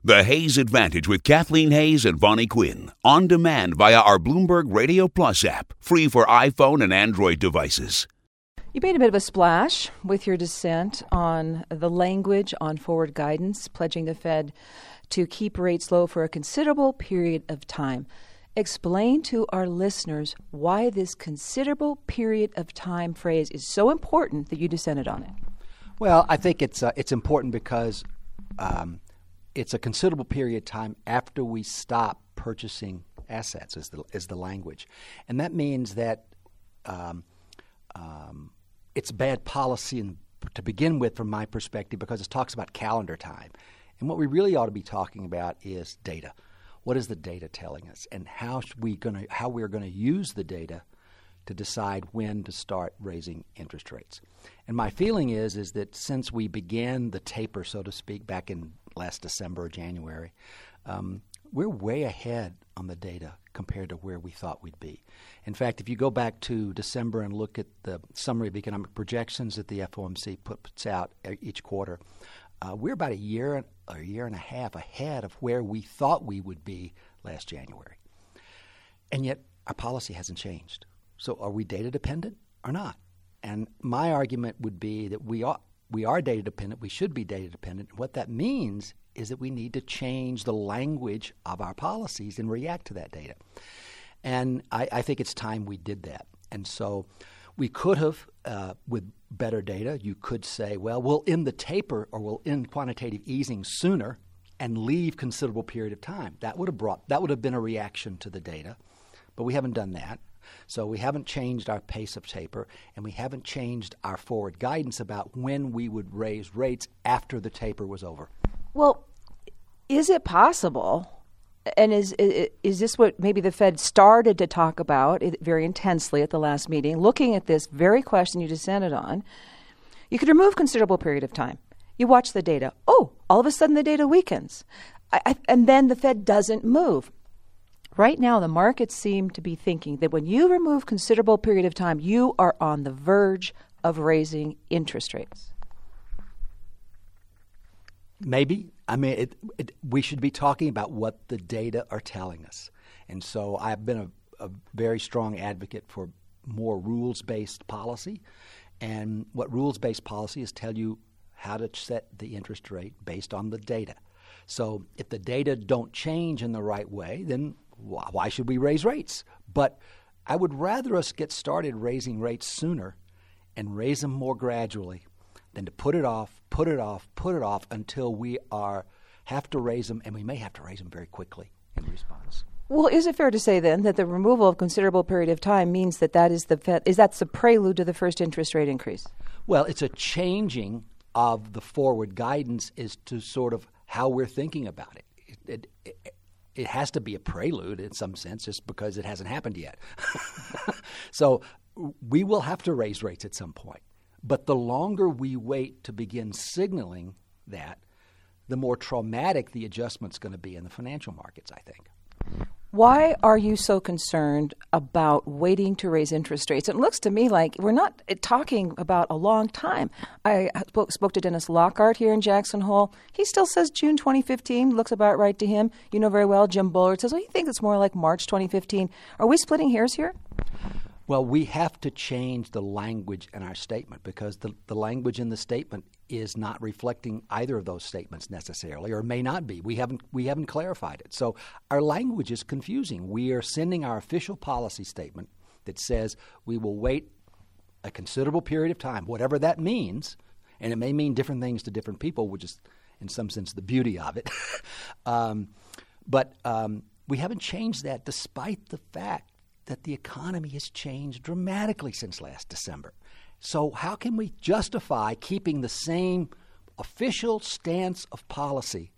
The Hayes Advantage with Kathleen Hayes and Vonnie Quinn. On demand via our Bloomberg Radio Plus app. Free for iPhone and Android devices. You made a bit of a splash with your dissent on the language on forward guidance, pledging the Fed to keep rates low for a considerable period of time. Explain to our listeners why this considerable period of time phrase is so important that you dissented on it. Well, I think it's important because it's a considerable period of time after we stop purchasing assets is the language. And that means that it's bad policy to begin with from my perspective because it talks about calendar time. And what we really ought to be talking about is data. What is the data telling us? And how we're going to use the data to decide when to start raising interest rates. And my feeling is that since we began the taper, so to speak, back in last December or January, we're way ahead on the data compared to where we thought we'd be. In fact, if you go back to December and look at the summary of economic projections that the FOMC puts out each quarter, we're about a year and a half ahead of where we thought we would be last January. And yet our policy hasn't changed. So are we data dependent or not? And my argument would be that we are data dependent. We should be data dependent. And what that means is that we need to change the language of our policies and react to that data. And I think it's time we did that. And so we could have, with better data, you could say, well, we'll end the taper or we'll end quantitative easing sooner and leave considerable period of time. That would have been a reaction to the data, but we haven't done that. So we haven't changed our pace of taper, and we haven't changed our forward guidance about when we would raise rates after the taper was over. Well, is it possible, and is this what maybe the Fed started to talk about very intensely at the last meeting, looking at this very question you dissented on? You could remove considerable period of time. You watch the data. Oh, all of a sudden the data weakens. And then the Fed doesn't move. Right now, the markets seem to be thinking that when you remove considerable period of time, you are on the verge of raising interest rates. Maybe. I mean, we should be talking about what the data are telling us. And so I've been a very strong advocate for more rules-based policy. And what rules-based policy is tell you how to set the interest rate based on the data. So if the data don't change in the right way, then why should we raise rates? But I would rather us get started raising rates sooner and raise them more gradually than to put it off until we have to raise them, and we may have to raise them very quickly in response. Well, is it fair to say then that the removal of considerable period of time means that's the prelude to the first interest rate increase? Well, it's a changing of the forward guidance as to sort of how we're thinking about it. It has to be a prelude in some sense just because it hasn't happened yet. So we will have to raise rates at some point. But the longer we wait to begin signaling that, the more traumatic the adjustment's going to be in the financial markets, I think. Why are you so concerned about waiting to raise interest rates? It looks to me like we're not talking about a long time. I spoke to Dennis Lockhart here in Jackson Hole. He still says June 2015 looks about right to him. You know very well Jim Bullard says, well, he thinks it's more like March 2015. Are we splitting hairs here? Well, we have to change the language in our statement because the language in the statement is not reflecting either of those statements necessarily, or may not be. We haven't clarified it. So our language is confusing. We are sending our official policy statement that says we will wait a considerable period of time, whatever that means, and it may mean different things to different people, which is in some sense the beauty of it. But we haven't changed that despite the fact that the economy has changed dramatically since last December. So how can we justify keeping the same official stance of policy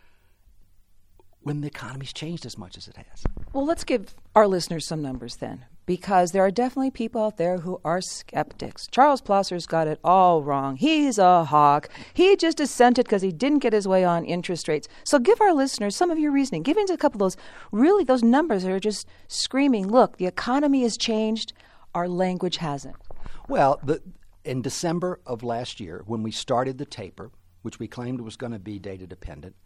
when the economy's changed as much as it has? Well, let's give our listeners some numbers then, because there are definitely people out there who are skeptics. Charles Plosser's got it all wrong. He's a hawk. He just dissented because he didn't get his way on interest rates. So give our listeners some of your reasoning. Give us a couple of those numbers that are just screaming, look, the economy has changed, our language hasn't. Well, in December of last year, when we started the taper, which we claimed was going to be data dependent,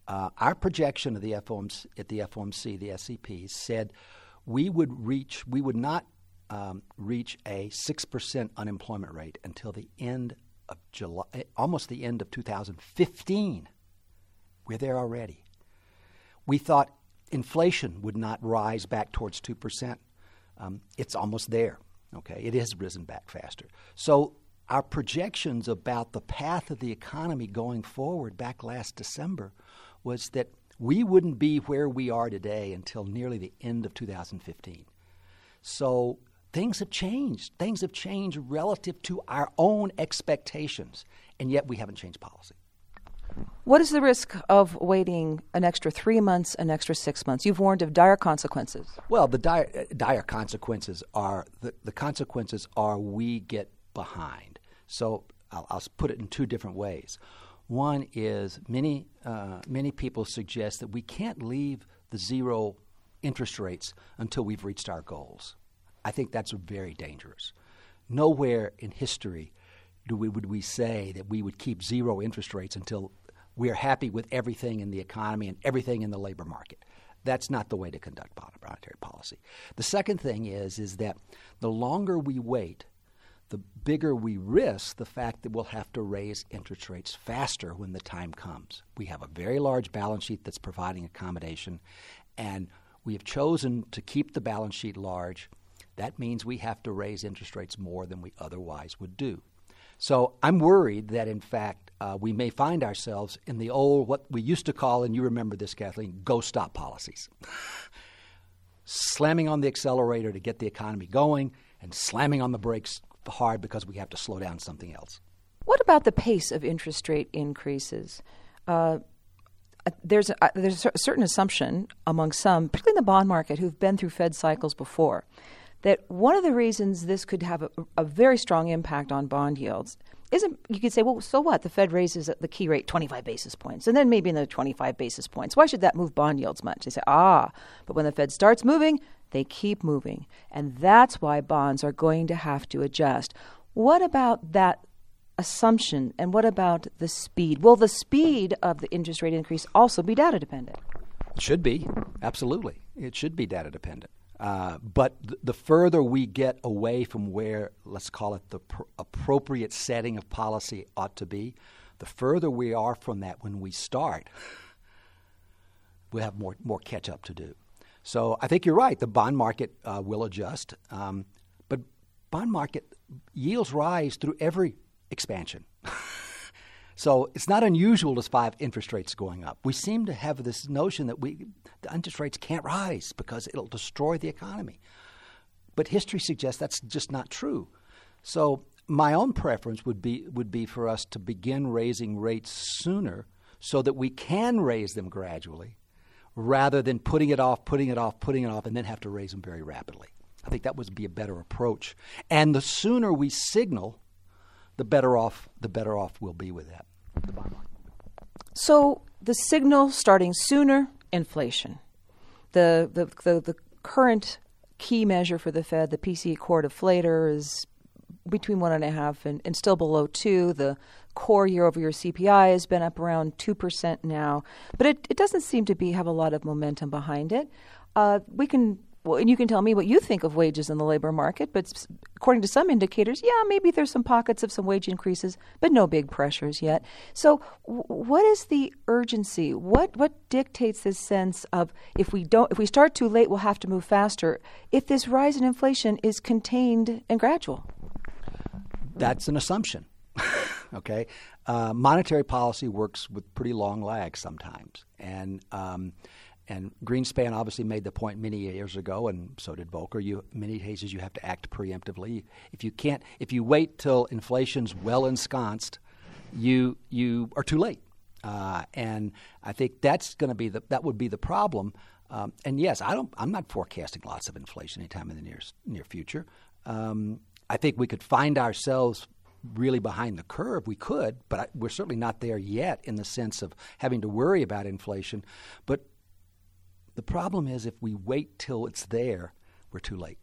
Our projection of the FOMC, at the FOMC, the SEP, said we would not reach a 6% unemployment rate until the end of July, almost the end of 2015. We're there already. We thought inflation would not rise back towards 2%. It's almost there. Okay, it has risen back faster. So our projections about the path of the economy going forward back last December was that we wouldn't be where we are today until nearly the end of 2015. So things have changed. Things have changed relative to our own expectations, and yet we haven't changed policy. What is the risk of waiting an extra 3 months, an extra 6 months? You've warned of dire consequences. Well, the dire consequences are the consequences are we get behind. So I'll put it in two different ways. One is many people suggest that we can't leave the zero interest rates until we've reached our goals. I think that's very dangerous. Nowhere in history would we say that we would keep zero interest rates until we're happy with everything in the economy and everything in the labor market. That's not the way to conduct monetary policy. The second thing is that the longer we wait, the bigger we risk the fact that we'll have to raise interest rates faster when the time comes. We have a very large balance sheet that's providing accommodation, and we have chosen to keep the balance sheet large. That means we have to raise interest rates more than we otherwise would do. So I'm worried that, in fact, we may find ourselves in the old, what we used to call, and you remember this, Kathleen, go-stop policies. Slamming on the accelerator to get the economy going and slamming on the brakes hard because we have to slow down something else. What about the pace of interest rate increases? There's a certain assumption among some, particularly in the bond market, who've been through Fed cycles before, that one of the reasons this could have a very strong impact on bond yields isn't, you could say, well, so what? The Fed raises the key rate 25 basis points, and then maybe another 25 basis points. Why should that move bond yields much? They say, but when the Fed starts moving, they keep moving. And that's why bonds are going to have to adjust. What about that assumption, and what about the speed? Will the speed of the interest rate increase also be data dependent? It should be, absolutely. It should be data dependent. But the further we get away from where, let's call it, the appropriate setting of policy ought to be, the further we are from that when we start, we'll have more catch up to do. So I think you're right. The bond market will adjust. But bond market yields rise through every expansion. So it's not unusual to find interest rates going up. We seem to have this notion that the interest rates can't rise because it'll destroy the economy. But history suggests that's just not true. So my own preference would be for us to begin raising rates sooner so that we can raise them gradually rather than putting it off, and then have to raise them very rapidly. I think that would be a better approach. And the sooner we signal, the better off we'll be with that. The bond market. So the signal starting sooner, inflation. The current key measure for the Fed, the PCE core deflator, is between 1.5 and still below 2. The core year-over-year CPI has been up around 2% now, but it doesn't seem to have a lot of momentum behind it. And you can tell me what you think of wages in the labor market, but according to some indicators, maybe there's some pockets of some wage increases, but no big pressures yet. So what is the urgency? What dictates this sense of if we start too late, we'll have to move faster, if this rise in inflation is contained and gradual? That's an assumption. Okay? Monetary policy works with pretty long lags sometimes. And Greenspan obviously made the point many years ago, and so did Volcker. Many cases you have to act preemptively. If you wait till inflation's well ensconced, you are too late. And I think that would be the problem. And yes, I'm not forecasting lots of inflation anytime in the near future. I think we could find ourselves really behind the curve. We could, but we're certainly not there yet in the sense of having to worry about inflation. But the problem is if we wait till it's there, we're too late.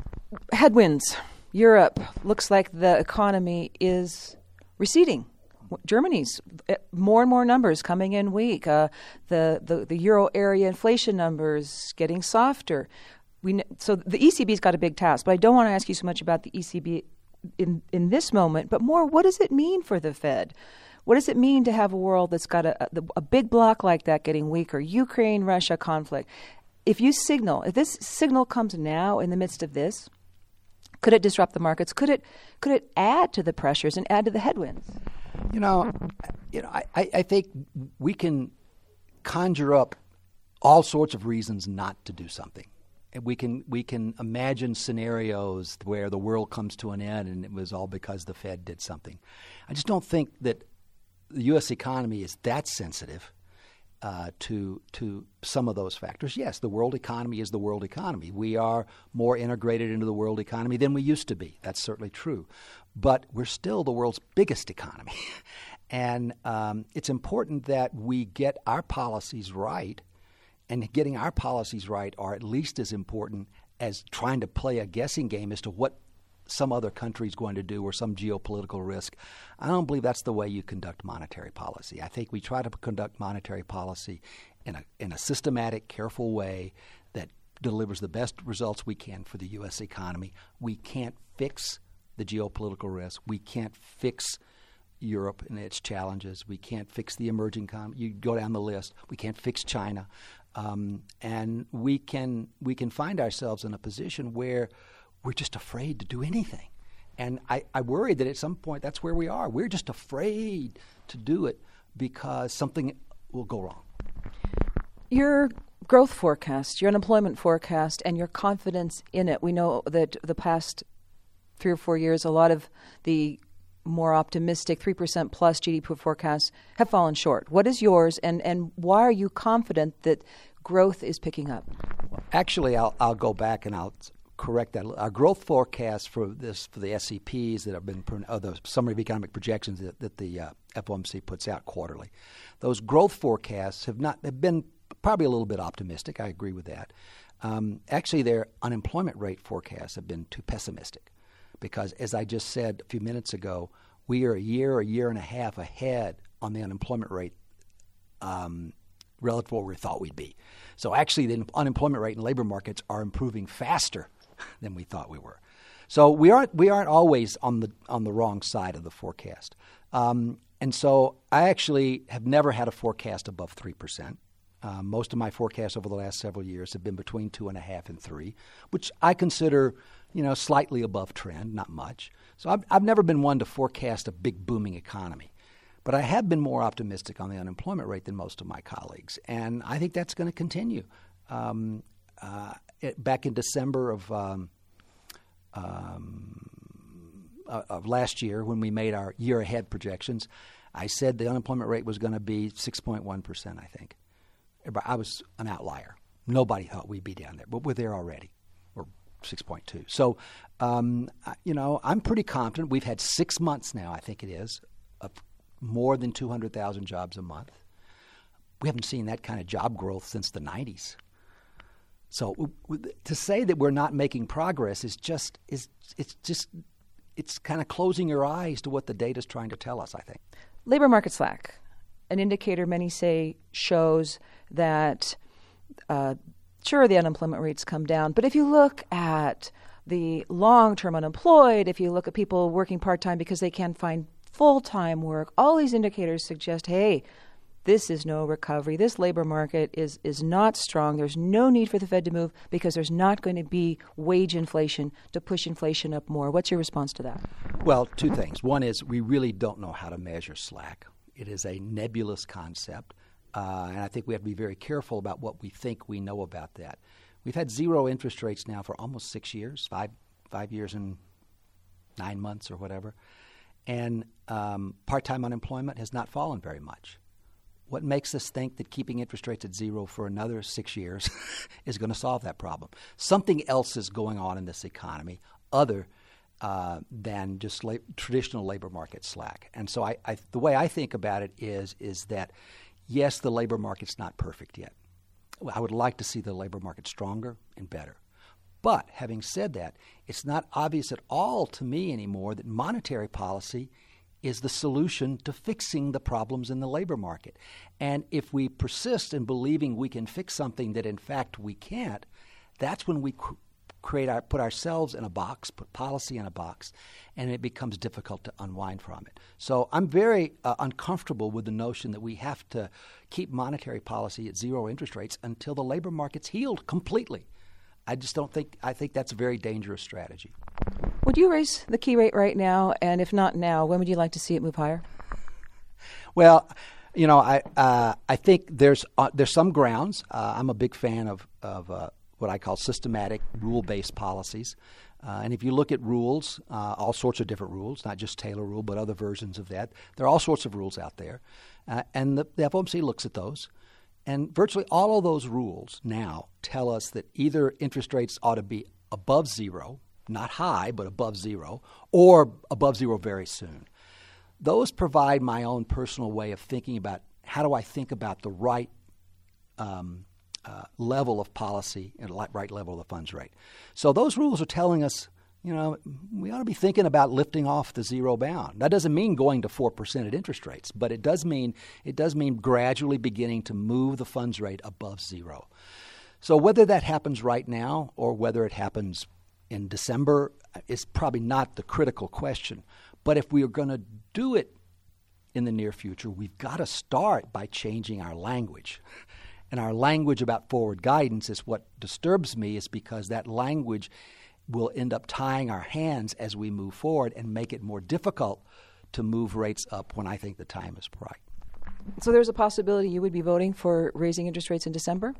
Headwinds. Europe looks like the economy is receding. Germany's more and more numbers coming in weak. The euro area inflation numbers getting softer. So the ECB's got a big task, but I don't want to ask you so much about the ECB in this moment, but more, what does it mean for the Fed? What does it mean to have a world that's got a big block like that getting weaker? Ukraine-Russia conflict. If this signal comes now in the midst of this, could it disrupt the markets? Could it add to the pressures and add to the headwinds? I think we can conjure up all sorts of reasons not to do something. We can imagine scenarios where the world comes to an end and it was all because the Fed did something. I just don't think that the U.S. economy is that sensitive to some of those factors. Yes, the world economy is the world economy. We are more integrated into the world economy than we used to be. That's certainly true. But we're still the world's biggest economy. And it's important that we get our policies right. And getting our policies right are at least as important as trying to play a guessing game as to what some other country is going to do or some geopolitical risk. I don't believe that's the way you conduct monetary policy. I think we try to conduct monetary policy in a systematic, careful way that delivers the best results we can for the U.S. economy. We can't fix the geopolitical risk. We can't fix Europe and its challenges. We can't fix the emerging economy. You go down the list. We can't fix China. And we can find ourselves in a position where we're just afraid to do anything. And I worry that at some point that's where we are. We're just afraid to do it because something will go wrong. Your growth forecast, your unemployment forecast, and your confidence in it. We know that the past 3 or 4 years, a lot of the more optimistic 3% plus GDP forecasts have fallen short. What is yours, and why are you confident that growth is picking up? Actually, I'll go back and I'll correct that. Our growth forecast for the SEPs that have been the summary of economic projections that the FOMC puts out quarterly, those growth forecasts have been probably a little bit optimistic. I agree with that. Actually, their unemployment rate forecasts have been too pessimistic. Because, as I just said a few minutes ago, we are a year and a half ahead on the unemployment rate relative to where we thought we'd be. So actually, the unemployment rate and labor markets are improving faster than we thought we were. So we aren't always on the wrong side of the forecast. And so I actually have never had a forecast above 3%. Most of my forecasts over the last several years have been between 2.5 and 3, which I consider slightly above trend, not much. So I've never been one to forecast a big booming economy. But I have been more optimistic on the unemployment rate than most of my colleagues. And I think that's going to continue. Back in December of last year, when we made our year ahead projections, I said the unemployment rate was going to be 6.1%, I think. I was an outlier. Nobody thought we'd be down there, but we're there already. 6.2. So, I'm pretty confident. We've had 6 months now, I think it is, of more than 200,000 jobs a month. We haven't seen that kind of job growth since the 90s. So to say that we're not making progress is it's kind of closing your eyes to what the data is trying to tell us, I think. Labor market slack, an indicator many say shows that sure, the unemployment rates come down, but if you look at the long-term unemployed, if you look at people working part-time because they can't find full-time work, all these indicators suggest, hey, this is no recovery. This labor market is not strong. There's no need for the Fed to move because there's not going to be wage inflation to push inflation up more. What's your response to that? Well, 2 things. One is we really don't know how to measure slack. It is a nebulous concept. And I think we have to be very careful about what we think we know about that. We've had 0 interest rates now for almost 6 years, 5 years and 9 months or whatever. And part-time unemployment has not fallen very much. What makes us think that keeping interest rates at 0 for another 6 years is going to solve that problem? Something else is going on in this economy other than just traditional labor market slack. And so the way I think about it is that yes, the labor market's not perfect yet. I would like to see the labor market stronger and better. But having said that, it's not obvious at all to me anymore that monetary policy is the solution to fixing the problems in the labor market. And if we persist in believing we can fix something that in fact we can't, that's when we put ourselves in a box, put policy in a box, and it becomes difficult to unwind from it. So I'm very uncomfortable with the notion that we have to keep monetary policy at zero interest rates until the labor market's healed completely. I think that's a very dangerous strategy. Would you raise the key rate right now? And if not now, when would you like to see it move higher? Well, I think there's some grounds. I'm a big fan of what I call systematic rule-based policies. And if you look at rules, all sorts of different rules, not just Taylor rule, but other versions of that, there are all sorts of rules out there. And the FOMC looks at those. And virtually all of those rules now tell us that either interest rates ought to be above zero, not high, but above zero, or above zero very soon. Those provide my own personal way of thinking about how do I think about the right level of policy and right level of the funds rate. So those rules are telling us, we ought to be thinking about lifting off the zero bound. That doesn't mean going to 4% at interest rates, but it does mean gradually beginning to move the funds rate above zero. So whether that happens right now or whether it happens in December is probably not the critical question. But if we are going to do it in the near future, we've got to start by changing our language. And our language about forward guidance is what disturbs me, is because that language will end up tying our hands as we move forward and make it more difficult to move rates up when I think the time is right. So there's a possibility you would be voting for raising interest rates in December?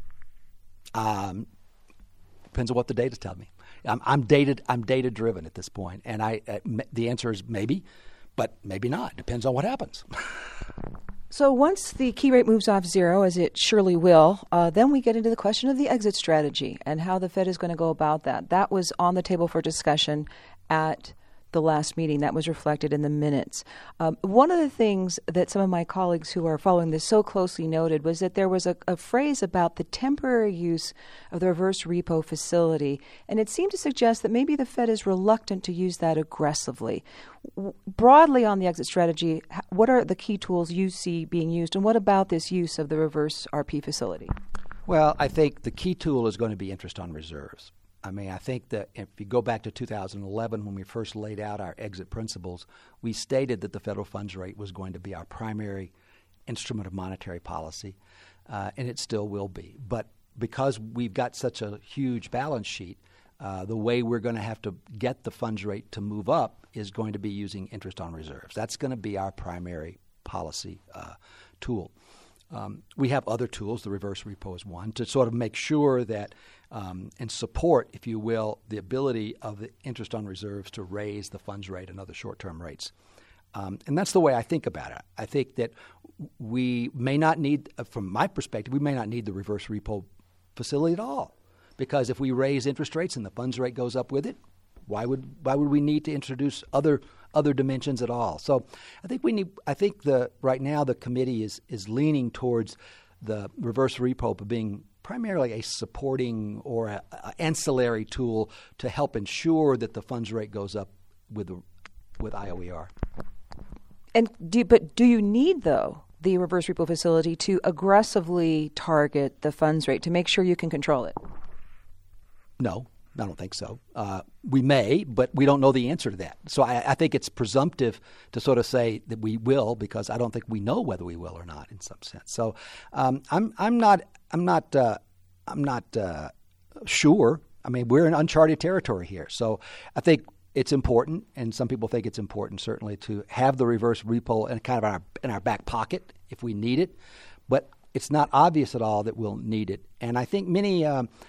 Depends on what the data tell me. I'm data driven at this point, and the answer is maybe, but maybe not. Depends on what happens. So once the key rate moves off zero, as it surely will, then we get into the question of the exit strategy and how the Fed is going to go about that. That was on the table for discussion at the last meeting. That was reflected in the minutes. One of the things that some of my colleagues who are following this so closely noted was that there was a phrase about the temporary use of the reverse repo facility, and it seemed to suggest that maybe the Fed is reluctant to use that aggressively. Broadly on the exit strategy, what are the key tools you see being used, and what about this use of the reverse RP facility? Well, I think the key tool is going to be interest on reserves. I think that if you go back to 2011 when we first laid out our exit principles, we stated that the federal funds rate was going to be our primary instrument of monetary policy, and it still will be. But because we've got such a huge balance sheet, the way we're going to have to get the funds rate to move up is going to be using interest on reserves. That's going to be our primary policy tool. We have other tools, the reverse repo is one, to sort of make sure that and support, if you will, the ability of the interest on reserves to raise the funds rate and other short-term rates. And that's the way I think about it. I think that we may not need, from my perspective, we may not need the reverse repo facility at all. Because if we raise interest rates and the funds rate goes up with it, why would we need to introduce other dimensions at all? So I think right now the committee is leaning towards the reverse repo being primarily a supporting or a ancillary tool to help ensure that the funds rate goes up with IOER. But do you need, though, the reverse repo facility to aggressively target the funds rate to make sure you can control it? No, I don't think so. We may, but we don't know the answer to that. So I think it's presumptive to sort of say that we will, because I don't think we know whether we will or not in some sense. So I'm not sure. We're in uncharted territory here. So I think it's important, and some people think it's important certainly to have the reverse repo in our back pocket if we need it. But it's not obvious at all that we'll need it. And I think many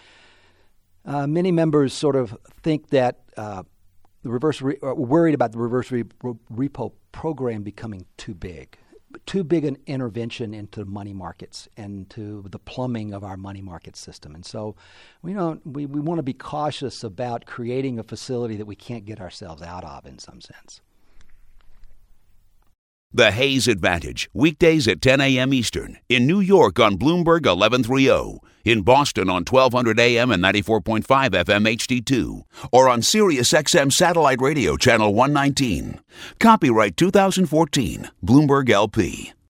members sort of think that are worried about the reverse repo program becoming too big an intervention into money markets and to the plumbing of our money market system. And so we want to be cautious about creating a facility that we can't get ourselves out of in some sense. The Hayes Advantage, weekdays at 10 a.m. Eastern. In New York on Bloomberg 1130. In Boston on 1200 a.m. and 94.5 FM HD2. Or on Sirius XM Satellite Radio Channel 119. Copyright 2014. Bloomberg LP.